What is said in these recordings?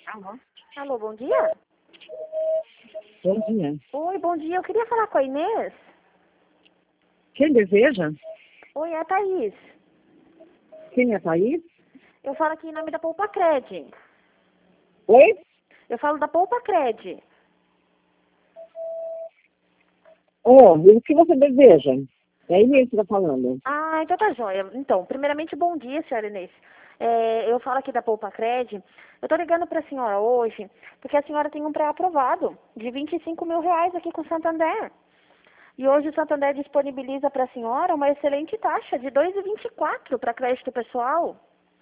Alô? Alô, bom dia? Bom dia. Oi, bom dia. Eu queria falar com a Inês. Quem deseja? Oi, é a Thaís. Quem é a Thaís? Eu falo aqui em nome da Poupa Cred. Oi? Eu falo da Poupa Cred. Oh, e o que você deseja? É a Inês que está falando. Ah, então tá joia. Então, primeiramente, bom dia, senhora Inês. Eu falo aqui da Poupa Cred. Eu tô ligando pra senhora hoje, porque a senhora tem um pré-aprovado de 25 mil reais aqui com o Santander. E hoje o Santander disponibiliza para a senhora uma excelente taxa de 2,24 para crédito pessoal.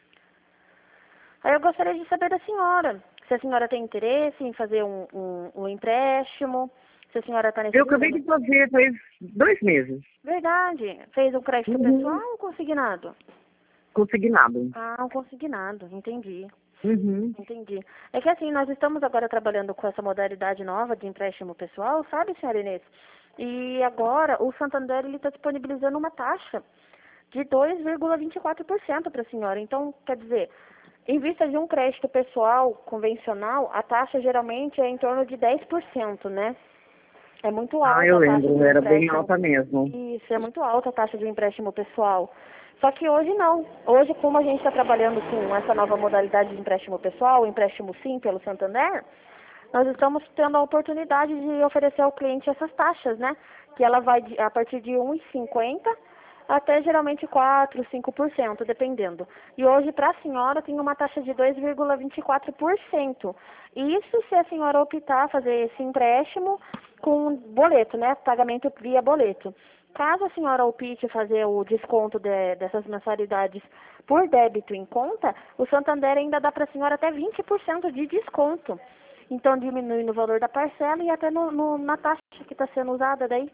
Aí eu gostaria de saber da senhora, se a senhora tem interesse em fazer um empréstimo, se a senhora está Eu nesse acabei nível. de fazer faz 2 meses. Verdade. Fez um crédito pessoal Uhum. ou consignado? Consignado. Ah, um consignado. Entendi. Uhum. Entendi. É que assim, nós estamos agora trabalhando com essa modalidade nova de empréstimo pessoal, sabe, senhora Inês? E agora o Santander ele está disponibilizando uma taxa de 2,24% para a senhora. Então, quer dizer, em vista de um crédito pessoal convencional, a taxa geralmente é em torno de 10%, né? É muito Ah, alta eu a taxa de lembro. um Era bem empréstimo. alta mesmo. Isso, é muito alta a taxa de um empréstimo pessoal. Só que hoje não. Hoje, como a gente está trabalhando com essa nova modalidade de empréstimo pessoal, o empréstimo sim pelo Santander, nós estamos tendo a oportunidade de oferecer ao cliente essas taxas, né? Que ela vai a partir de 1,50 até geralmente 4, 5%, dependendo. E hoje, para a senhora, tem uma taxa de 2,24%. Isso se a senhora optar fazer esse empréstimo com boleto, né? Pagamento via boleto. Caso a senhora opte fazer o desconto dessas mensalidades por débito em conta, o Santander ainda dá para a senhora até 20% de desconto. Então diminui no valor da parcela e até na taxa que está sendo usada daí.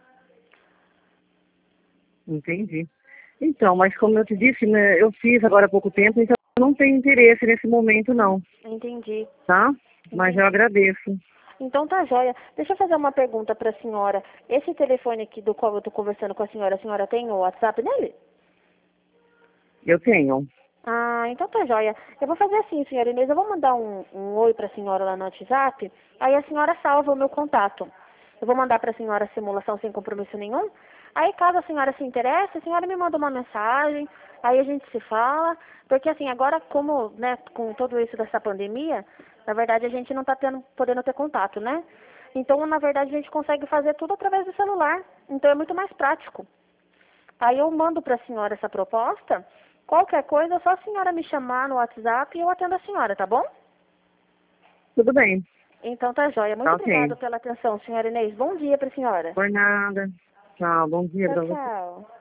Entendi. Então, mas como eu te disse, né, eu fiz agora há pouco tempo, então eu não tenho interesse nesse momento, não. Entendi. Tá? Mas eu Entendi. agradeço. Então tá joia. Deixa eu fazer uma pergunta para a senhora. Esse telefone aqui do qual eu estou conversando com a senhora tem o WhatsApp nele? Eu tenho. Ah, então tá joia. Eu vou fazer assim, senhora Inês, eu vou mandar um oi para a senhora lá no WhatsApp, aí a senhora salva o meu contato. Eu vou mandar para a senhora a simulação sem compromisso nenhum. Aí caso a senhora se interesse, a senhora me manda uma mensagem, aí a gente se fala, porque assim, agora como, né, com tudo isso dessa pandemia, na verdade a gente não está podendo ter contato, né? Então, na verdade, a gente consegue fazer tudo através do celular. Então é muito mais prático. Aí eu mando para a senhora essa proposta. Qualquer coisa, é só a senhora me chamar no WhatsApp e eu atendo a senhora, tá bom? Tudo bem. Então tá joia. Muito Tá ok. obrigada pela atenção, senhora Inês. Bom dia para a senhora. Por nada. Tchau. Bom dia Tchau, pra você. tchau.